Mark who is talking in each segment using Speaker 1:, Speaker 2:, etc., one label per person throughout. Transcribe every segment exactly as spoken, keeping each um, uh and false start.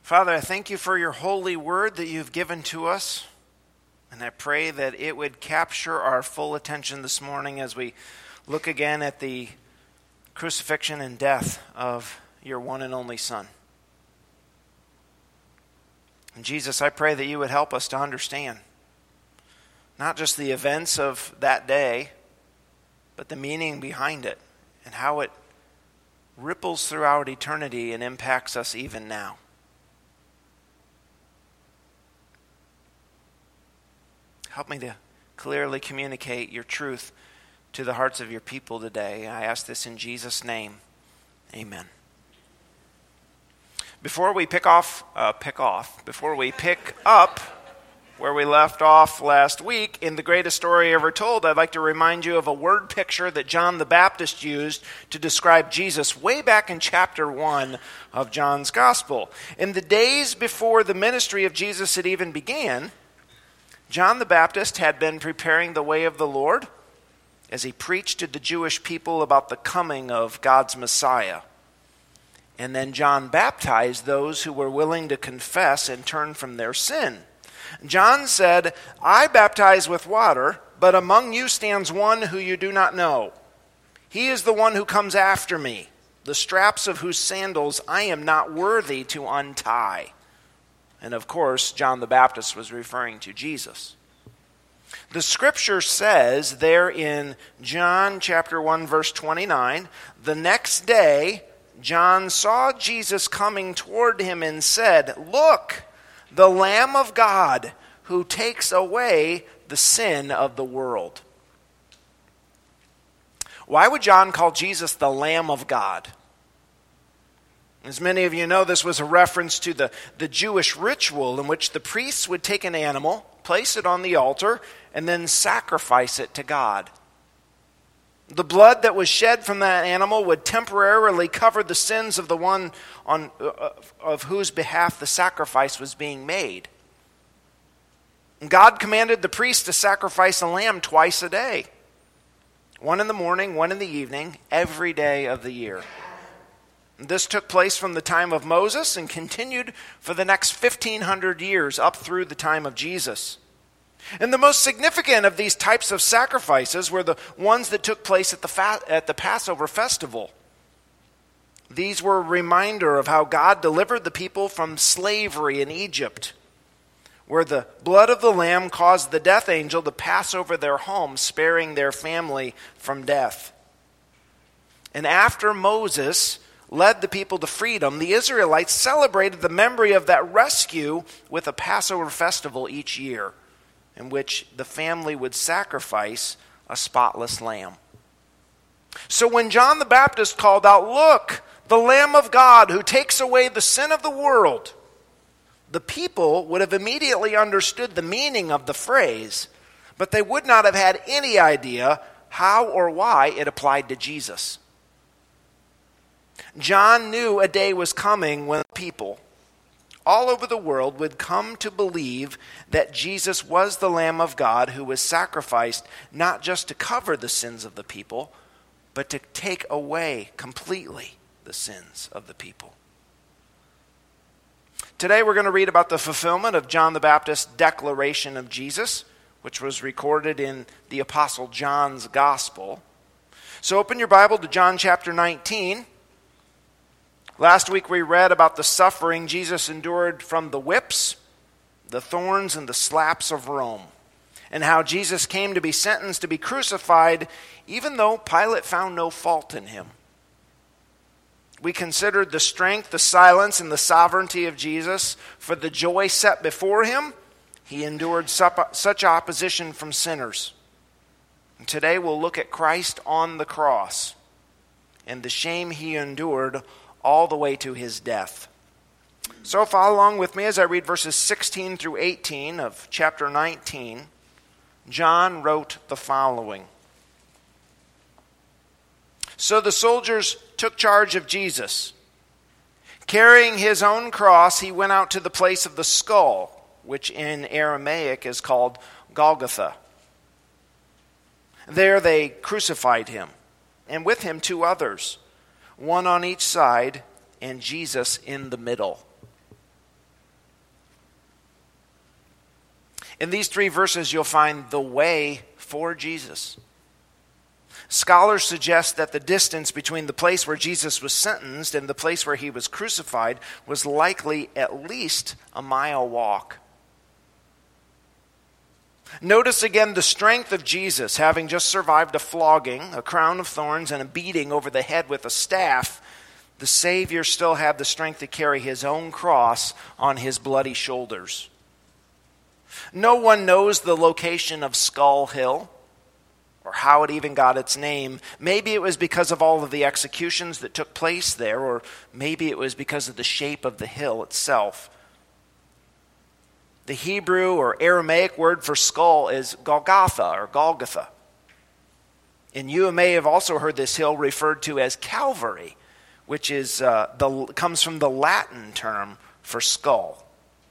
Speaker 1: Father, I thank you for your holy word that you've given to us, and I pray that it would capture our full attention this morning as we look again at the crucifixion and death of your one and only Son. And Jesus, I pray that you would help us to understand not just the events of that day, but the meaning behind it and how it ripples throughout eternity and impacts us even now. Help me to clearly communicate your truth to the hearts of your people today. I ask this in Jesus' name. Amen. Before we pick off, uh, pick off, before we pick up where we left off last week in the greatest story ever told, I'd like to remind you of a word picture that John the Baptist used to describe Jesus way back in chapter one of John's Gospel. In the days before the ministry of Jesus had even began, John the Baptist had been preparing the way of the Lord as he preached to the Jewish people about the coming of God's Messiah. And then John baptized those who were willing to confess and turn from their sin. John said, "I baptize with water, but among you stands one who you do not know. He is the one who comes after me, the straps of whose sandals I am not worthy to untie." And of course, John the Baptist was referring to Jesus. The scripture says there in John chapter one, verse twenty-nine, the next day John saw Jesus coming toward him and said, "Look, the Lamb of God who takes away the sin of the world." Why would John call Jesus the Lamb of God? As many of you know, this was a reference to the, the Jewish ritual in which the priests would take an animal, place it on the altar, and then sacrifice it to God. The blood that was shed from that animal would temporarily cover the sins of the one on uh, of whose behalf the sacrifice was being made. And God commanded the priest to sacrifice a lamb twice a day. One in the morning, one in the evening, every day of the year. This took place from the time of Moses and continued for the next fifteen hundred years up through the time of Jesus. And the most significant of these types of sacrifices were the ones that took place at the fa- at the Passover festival. These were a reminder of how God delivered the people from slavery in Egypt, where the blood of the lamb caused the death angel to pass over their home, sparing their family from death. And after Moses led the people to freedom, the Israelites celebrated the memory of that rescue with a Passover festival each year, in which the family would sacrifice a spotless lamb. So when John the Baptist called out, "Look, the Lamb of God who takes away the sin of the world," the people would have immediately understood the meaning of the phrase, but they would not have had any idea how or why it applied to Jesus. John knew a day was coming when people all over the world would come to believe that Jesus was the Lamb of God who was sacrificed not just to cover the sins of the people, but to take away completely the sins of the people. Today we're going to read about the fulfillment of John the Baptist's declaration of Jesus, which was recorded in the Apostle John's Gospel. So open your Bible to John chapter nineteen. Last week we read about the suffering Jesus endured from the whips, the thorns, and the slaps of Rome, and how Jesus came to be sentenced to be crucified even though Pilate found no fault in him. We considered the strength, the silence, and the sovereignty of Jesus. For the joy set before him, he endured such opposition from sinners. And today we'll look at Christ on the cross and the shame he endured all the way to his death. So follow along with me as I read verses sixteen through eighteen of chapter nineteen. John wrote the following. So the soldiers took charge of Jesus. Carrying his own cross, he went out to the place of the skull, which in Aramaic is called Golgotha. There they crucified him, and with him two others, one on each side, and Jesus in the middle. In these three verses, you'll find the way for Jesus. Scholars suggest that the distance between the place where Jesus was sentenced and the place where he was crucified was likely at least a mile walk. Notice again the strength of Jesus, having just survived a flogging, a crown of thorns, and a beating over the head with a staff. The Savior still had the strength to carry his own cross on his bloody shoulders. No one knows the location of Skull Hill or how it even got its name. Maybe it was because of all of the executions that took place there, or maybe it was because of the shape of the hill itself. The Hebrew or Aramaic word for skull is Golgotha or Golgotha. And you may have also heard this hill referred to as Calvary, which is uh, the comes from the Latin term for skull.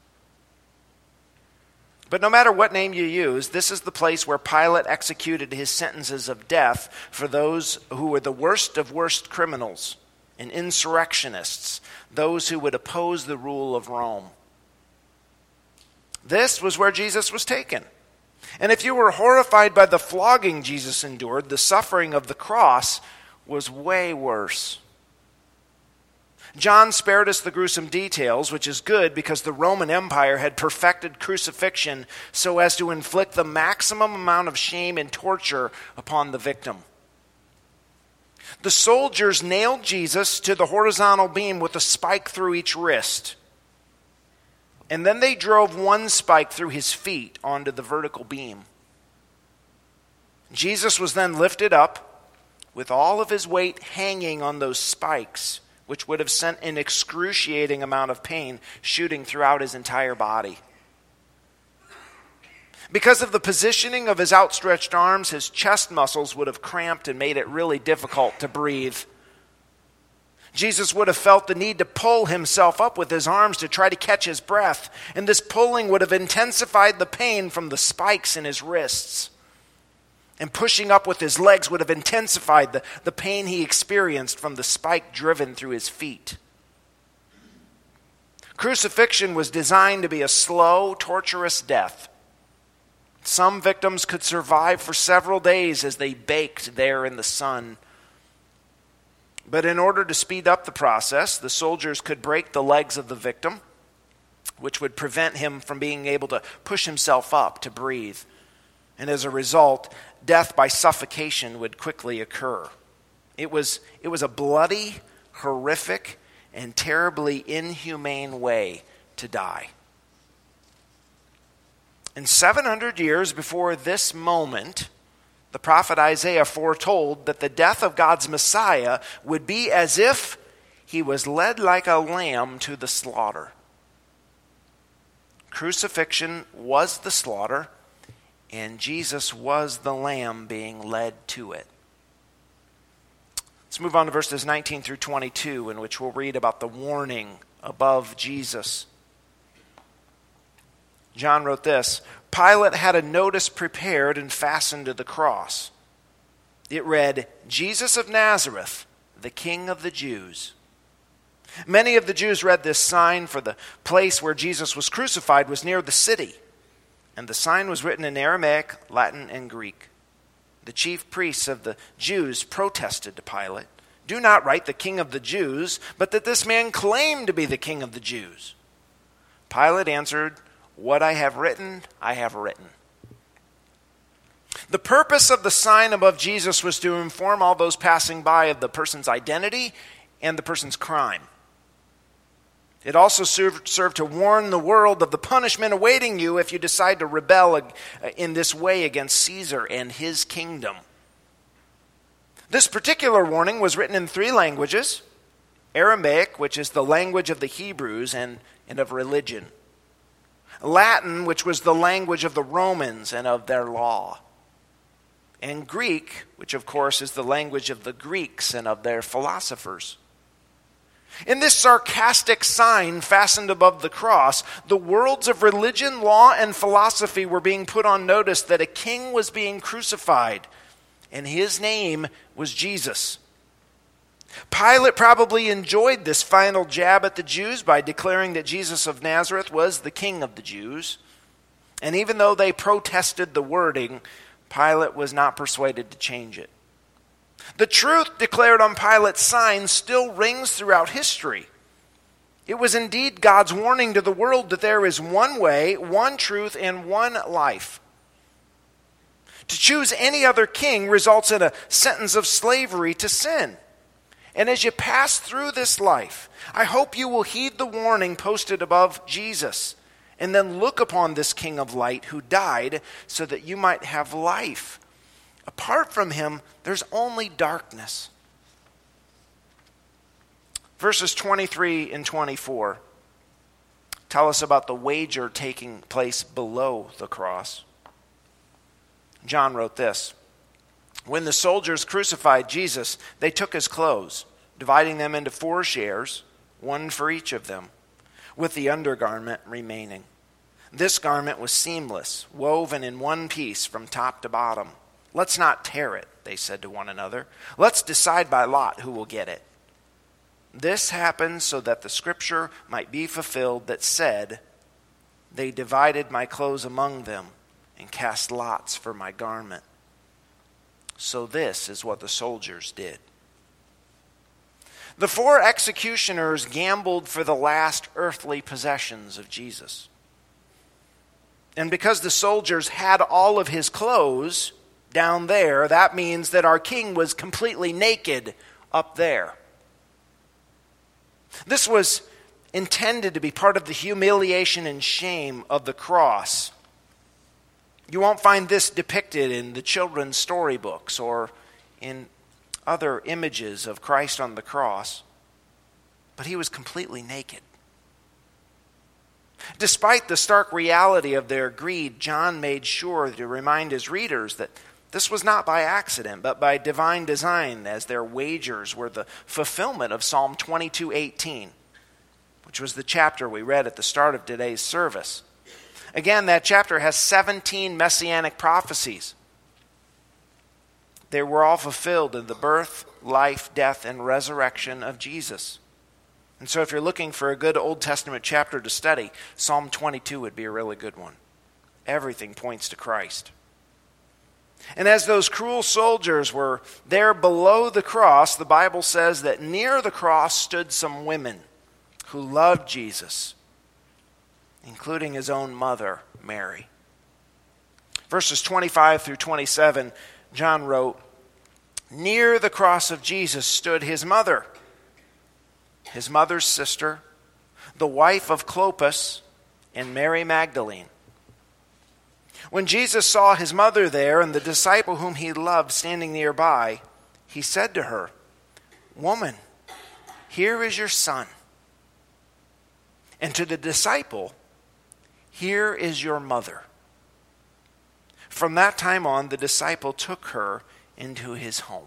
Speaker 1: But no matter what name you use, this is the place where Pilate executed his sentences of death for those who were the worst of worst criminals and insurrectionists, those who would oppose the rule of Rome. This was where Jesus was taken. And if you were horrified by the flogging Jesus endured, the suffering of the cross was way worse. John spared us the gruesome details, which is good because the Roman Empire had perfected crucifixion so as to inflict the maximum amount of shame and torture upon the victim. The soldiers nailed Jesus to the horizontal beam with a spike through each wrist. And then they drove one spike through his feet onto the vertical beam. Jesus was then lifted up with all of his weight hanging on those spikes, which would have sent an excruciating amount of pain shooting throughout his entire body. Because of the positioning of his outstretched arms, his chest muscles would have cramped and made it really difficult to breathe. Jesus would have felt the need to pull himself up with his arms to try to catch his breath, and this pulling would have intensified the pain from the spikes in his wrists. And pushing up with his legs would have intensified the, the pain he experienced from the spike driven through his feet. Crucifixion was designed to be a slow, torturous death. Some victims could survive for several days as they baked there in the sun. But in order to speed up the process, the soldiers could break the legs of the victim, which would prevent him from being able to push himself up to breathe. And as a result, death by suffocation would quickly occur. It was, it was a bloody, horrific, and terribly inhumane way to die. And seven hundred years before this moment, the prophet Isaiah foretold that the death of God's Messiah would be as if he was led like a lamb to the slaughter. Crucifixion was the slaughter, and Jesus was the lamb being led to it. Let's move on to verses nineteen through twenty-two, in which we'll read about the warning above Jesus. John wrote this: Pilate had a notice prepared and fastened to the cross. It read, "Jesus of Nazareth, the King of the Jews." Many of the Jews read this sign, for the place where Jesus was crucified was near the city, and the sign was written in Aramaic, Latin, and Greek. The chief priests of the Jews protested to Pilate, "Do not write the King of the Jews, but that this man claimed to be the King of the Jews." Pilate answered, "What I have written, I have written." The purpose of the sign above Jesus was to inform all those passing by of the person's identity and the person's crime. It also served, served to warn the world of the punishment awaiting you if you decide to rebel in this way against Caesar and his kingdom. This particular warning was written in three languages: Aramaic, which is the language of the Hebrews and, and of religion; Latin, which was the language of the Romans and of their law; and Greek, which of course is the language of the Greeks and of their philosophers. In this sarcastic sign fastened above the cross, the worlds of religion, law, and philosophy were being put on notice that a king was being crucified, and his name was Jesus. Pilate probably enjoyed this final jab at the Jews by declaring that Jesus of Nazareth was the King of the Jews. And even though they protested the wording, Pilate was not persuaded to change it. The truth declared on Pilate's sign still rings throughout history. It was indeed God's warning to the world that there is one way, one truth, and one life. To choose any other king results in a sentence of slavery to sin. And as you pass through this life, I hope you will heed the warning posted above Jesus, and then look upon this King of light who died so that you might have life. Apart from him, there's only darkness. Verses twenty-three and twenty-four tell us about the wager taking place below the cross. John wrote this: "When the soldiers crucified Jesus, they took his clothes, dividing them into four shares, one for each of them, with the undergarment remaining. This garment was seamless, woven in one piece from top to bottom. 'Let's not tear it,' they said to one another. 'Let's decide by lot who will get it.' This happened so that the scripture might be fulfilled that said, 'They divided my clothes among them and cast lots for my garment.' So this is what the soldiers did." The four executioners gambled for the last earthly possessions of Jesus. And because the soldiers had all of his clothes down there, that means that our king was completely naked up there. This was intended to be part of the humiliation and shame of the cross. You won't find this depicted in the children's storybooks or in other images of Christ on the cross, but he was completely naked. Despite the stark reality of their greed, John made sure to remind his readers that this was not by accident, but by divine design, as their wagers were the fulfillment of Psalm twenty-two eighteen, which was the chapter we read at the start of today's service. Again, that chapter has seventeen messianic prophecies. They were all fulfilled in the birth, life, death, and resurrection of Jesus. And so if you're looking for a good Old Testament chapter to study, Psalm twenty-two would be a really good one. Everything points to Christ. And as those cruel soldiers were there below the cross, the Bible says that near the cross stood some women who loved Jesus, including his own mother, Mary. Verses twenty-five through twenty-seven, John wrote, "Near the cross of Jesus stood his mother, his mother's sister, the wife of Clopas, and Mary Magdalene. When Jesus saw his mother there and the disciple whom he loved standing nearby, he said to her, 'Woman, here is your son.' And to the disciple, 'Here is your mother.' From that time on, the disciple took her into his home."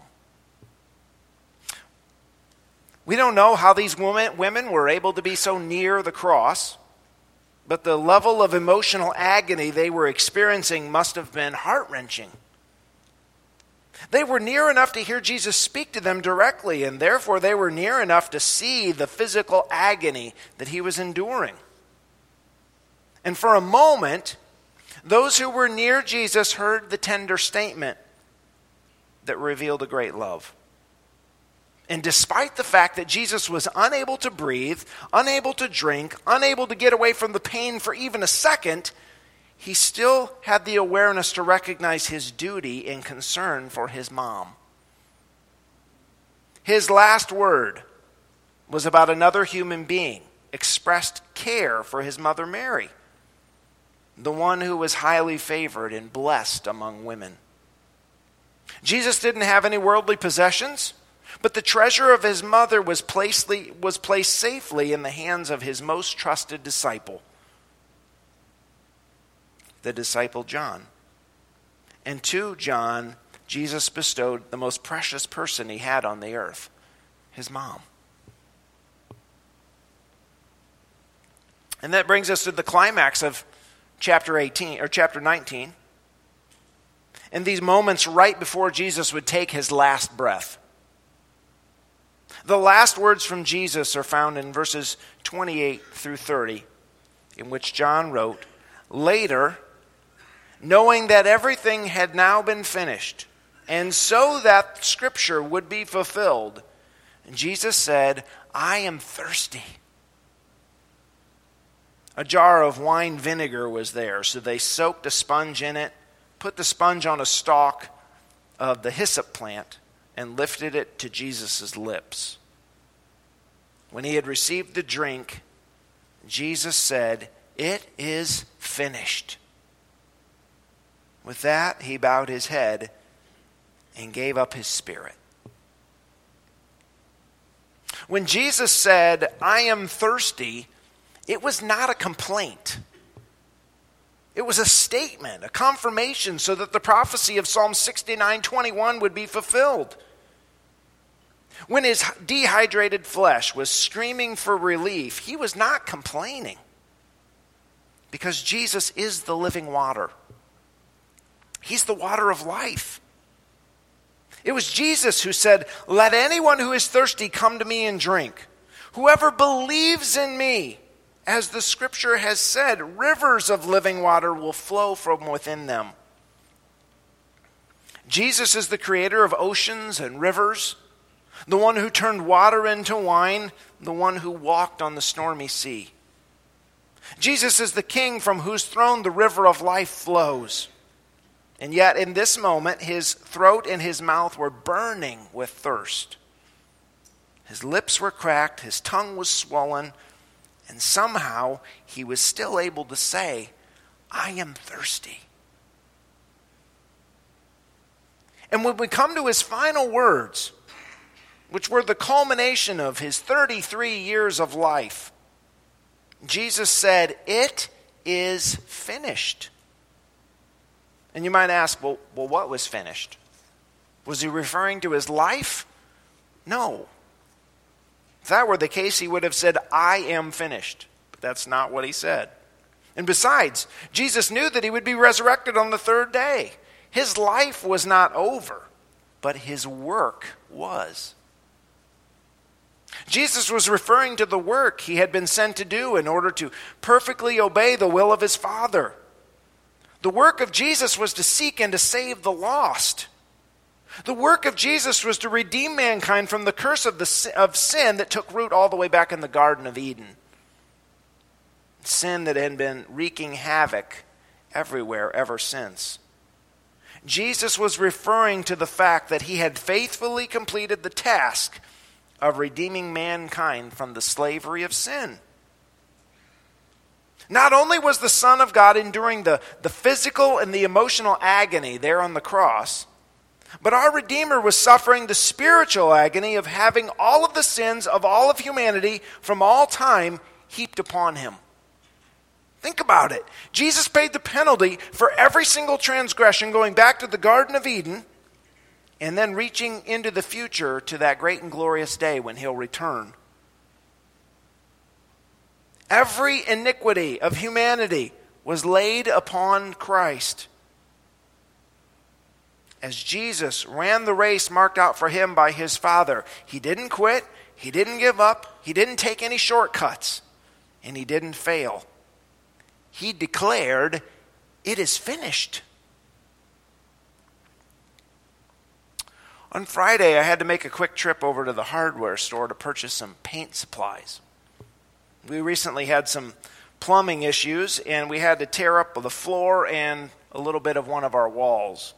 Speaker 1: We don't know how these women, women were able to be so near the cross, but the level of emotional agony they were experiencing must have been heart-wrenching. They were near enough to hear Jesus speak to them directly, and therefore they were near enough to see the physical agony that he was enduring. And for a moment, those who were near Jesus heard the tender statement that revealed a great love. And despite the fact that Jesus was unable to breathe, unable to drink, unable to get away from the pain for even a second, he still had the awareness to recognize his duty and concern for his mom. His last word was about another human being, expressed care for his mother Mary, the one who was highly favored and blessed among women. Jesus didn't have any worldly possessions, but the treasure of his mother was placed, was placed safely in the hands of his most trusted disciple, the disciple John. And to John, Jesus bestowed the most precious person he had on the earth, his mom. And that brings us to the climax of chapter eighteen or chapter nineteen. And these moments right before Jesus would take his last breath. The last words from Jesus are found in verses twenty-eight through thirty, in which John wrote, "Later, knowing that everything had now been finished, and so that Scripture would be fulfilled, Jesus said, I am thirsty. A jar of wine vinegar was there, so they soaked a sponge in it, put the sponge on a stalk of the hyssop plant, and lifted it to Jesus' lips. When he had received the drink, Jesus said, it is finished. With that, he bowed his head and gave up his spirit. When Jesus said, I am thirsty, it was not a complaint. It was a statement, a confirmation, so that the prophecy of Psalm sixty-nine twenty-one would be fulfilled. When his dehydrated flesh was screaming for relief, he was not complaining, because Jesus is the living water. He's the water of life. It was Jesus who said, let anyone who is thirsty come to me and drink. Whoever believes in me, as the Scripture has said, rivers of living water will flow from within them. Jesus is the creator of oceans and rivers, the one who turned water into wine, the one who walked on the stormy sea. Jesus is the king from whose throne the river of life flows. And yet in this moment, his throat and his mouth were burning with thirst. His lips were cracked, his tongue was swollen, and somehow he was still able to say, I am thirsty. And when we come to his final words, which were the culmination of his thirty-three years of life, Jesus said, it is finished. And you might ask, well, well, what was finished? Was he referring to his life? No. If that were the case, he would have said, I am finished. But that's not what he said. And besides, Jesus knew that he would be resurrected on the third day. His life was not over, but his work was. Jesus was referring to the work he had been sent to do in order to perfectly obey the will of his Father. The work of Jesus was to seek and to save the lost. The work of Jesus was to redeem mankind from the curse of, the, of sin that took root all the way back in the Garden of Eden. Sin that had been wreaking havoc everywhere ever since. Jesus was referring to the fact that he had faithfully completed the task of redeeming mankind from the slavery of sin. Not only was the Son of God enduring the, the physical and the emotional agony there on the cross, but our Redeemer was suffering the spiritual agony of having all of the sins of all of humanity from all time heaped upon him. Think about it. Jesus paid the penalty for every single transgression going back to the Garden of Eden and then reaching into the future to that great and glorious day when he'll return. Every iniquity of humanity was laid upon Christ. As Jesus ran the race marked out for him by his Father, he didn't quit, he didn't give up, he didn't take any shortcuts, and he didn't fail. He declared, it is finished. On Friday, I had to make a quick trip over to the hardware store to purchase some paint supplies. We recently had some plumbing issues, and we had to tear up the floor and a little bit of one of our walls.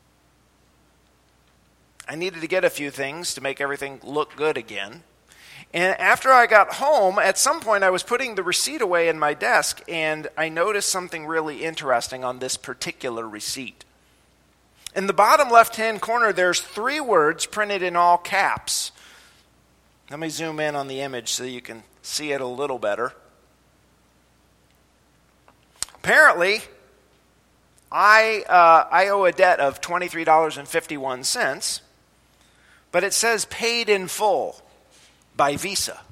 Speaker 1: I needed to get a few things to make everything look good again. And after I got home, at some point I was putting the receipt away in my desk, and I noticed something really interesting on this particular receipt. In the bottom left-hand corner, there's three words printed in all caps. Let me zoom in on the image so you can see it a little better. Apparently, I uh, I owe a debt of twenty-three dollars and fifty-one cents, but it says paid in full by Visa.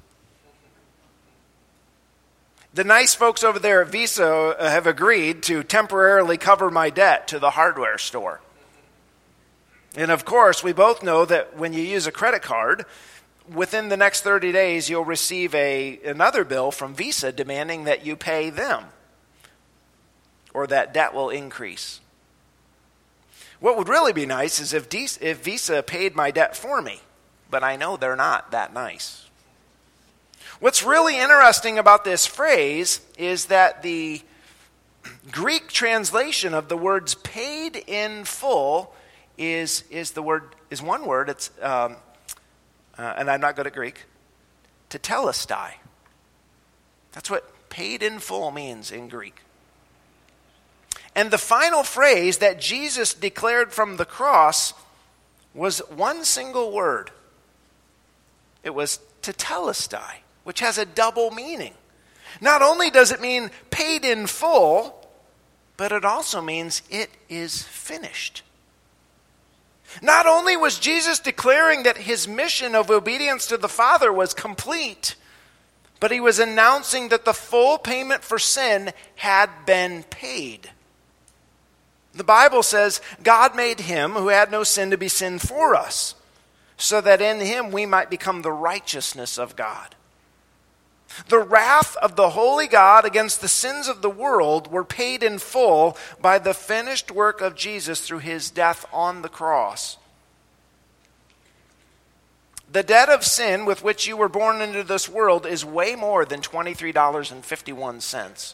Speaker 1: The nice folks over there at Visa have agreed to temporarily cover my debt to the hardware store. And of course, we both know that when you use a credit card, within the next thirty days, you'll receive a another bill from Visa demanding that you pay them. or that debt will increase. What would really be nice is if, D- if Visa paid my debt for me, but I know they're not that nice. What's really interesting about this phrase is that the Greek translation of the words paid in full is, is the word is one word. It's um, uh, and I'm not good at Greek. Tetelestai. That's what paid in full means in Greek. And the final phrase that Jesus declared from the cross was one single word. It was tetelestai, which has a double meaning. Not only does it mean paid in full, but it also means it is finished. Not only was Jesus declaring that his mission of obedience to the Father was complete, but he was announcing that the full payment for sin had been paid. The Bible says God made him who had no sin to be sin for us, so that in him we might become the righteousness of God. The wrath of the holy God against the sins of the world were paid in full by the finished work of Jesus through his death on the cross. The debt of sin with which you were born into this world is way more than twenty-three dollars and fifty-one cents.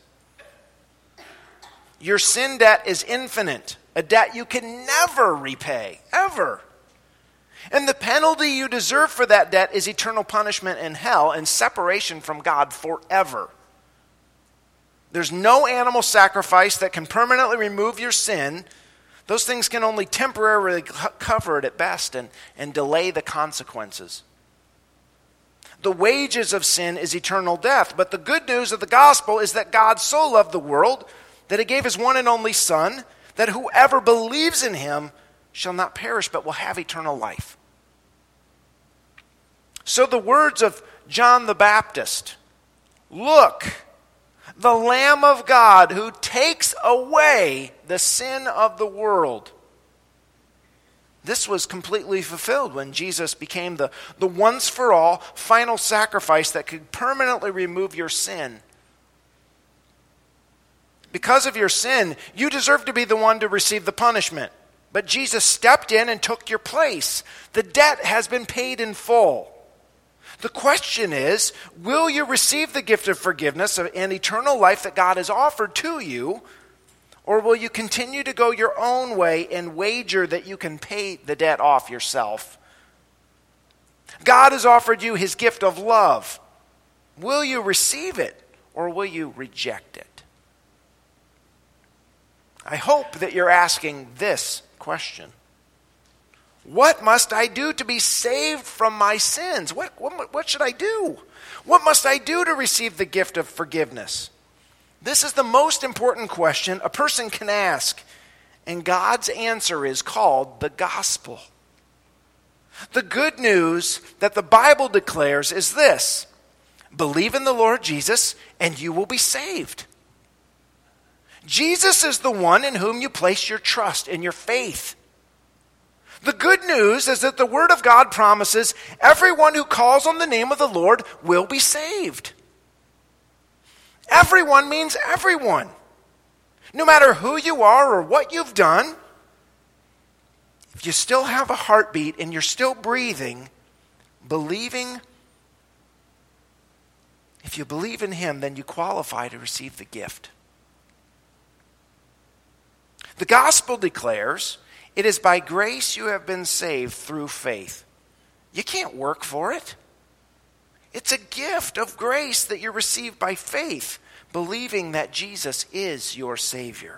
Speaker 1: Your sin debt is infinite, a debt you can never repay, ever. And the penalty you deserve for that debt is eternal punishment in hell and separation from God forever. There's no animal sacrifice that can permanently remove your sin. Those things can only temporarily cover it at best and, and delay the consequences. The wages of sin is eternal death, but the good news of the gospel is that God so loved the world that he gave his one and only Son, that whoever believes in him shall not perish but will have eternal life. So the words of John the Baptist, "Look, the Lamb of God who takes away the sin of the world." This was completely fulfilled when Jesus became the, the once-for-all final sacrifice that could permanently remove your sin. Because of your sin, you deserve to be the one to receive the punishment. But Jesus stepped in and took your place. The debt has been paid in full. The question is, will you receive the gift of forgiveness and eternal life that God has offered to you, or will you continue to go your own way and wager that you can pay the debt off yourself? God has offered you his gift of love. Will you receive it, or will you reject it? I hope that you're asking this question. What must I do to be saved from my sins? What, what, what should I do? What must I do to receive the gift of forgiveness? This is the most important question a person can ask, and God's answer is called the gospel. The good news that the Bible declares is this: believe in the Lord Jesus and you will be saved. Jesus is the one in whom you place your trust and your faith. The good news is that the Word of God promises everyone who calls on the name of the Lord will be saved. Everyone means everyone. No matter who you are or what you've done, if you still have a heartbeat and you're still breathing, believing, if you believe in him, then you qualify to receive the gift. The gospel declares, it is by grace you have been saved through faith. You can't work for it. It's a gift of grace that you receive by faith, believing that Jesus is your Savior.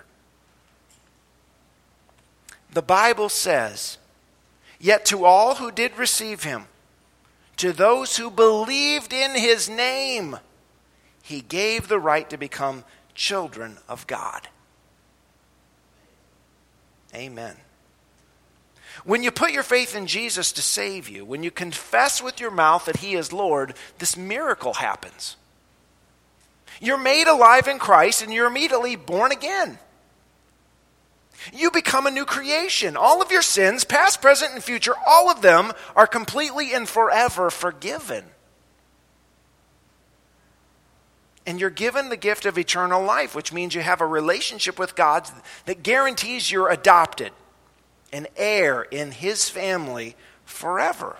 Speaker 1: The Bible says, yet to all who did receive him, to those who believed in his name, he gave the right to become children of God. Amen. When you put your faith in Jesus to save you, when you confess with your mouth that he is Lord, this miracle happens. You're made alive in Christ and you're immediately born again. You become a new creation. All of your sins, past, present, and future, all of them are completely and forever forgiven. And you're given the gift of eternal life, which means you have a relationship with God that guarantees you're adopted, an heir in his family forever.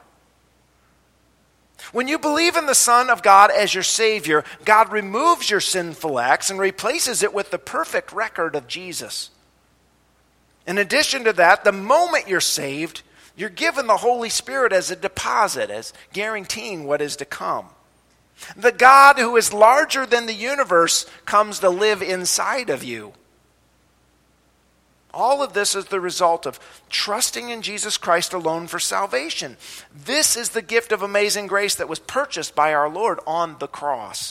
Speaker 1: When you believe in the Son of God as your Savior, God removes your sinful acts and replaces it with the perfect record of Jesus. In addition to that, the moment you're saved, you're given the Holy Spirit as a deposit, as guaranteeing what is to come. The God who is larger than the universe comes to live inside of you. All of this is the result of trusting in Jesus Christ alone for salvation. This is the gift of amazing grace that was purchased by our Lord on the cross.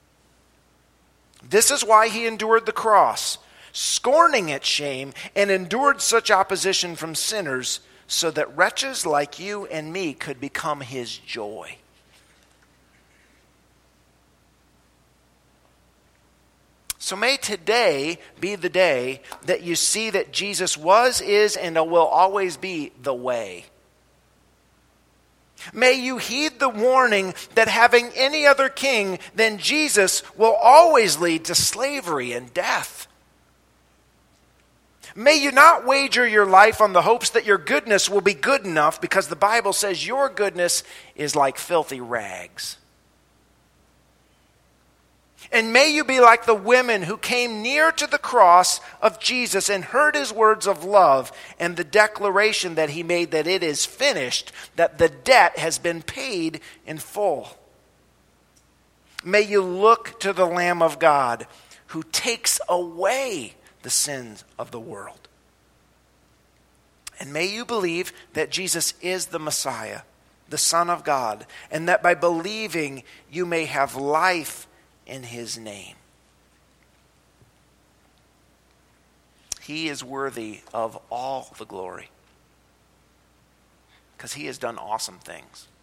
Speaker 1: This is why he endured the cross, scorning its shame, and endured such opposition from sinners, so that wretches like you and me could become his joy. So may today be the day that you see that Jesus was, is, and will always be the way. May you heed the warning that having any other king than Jesus will always lead to slavery and death. May you not wager your life on the hopes that your goodness will be good enough, because the Bible says your goodness is like filthy rags. And may you be like the women who came near to the cross of Jesus and heard his words of love and the declaration that he made that it is finished, that the debt has been paid in full. May you look to the Lamb of God who takes away the sins of the world. And may you believe that Jesus is the Messiah, the Son of God, and that by believing you may have life in his name. He is worthy of all the glory, because he has done awesome things.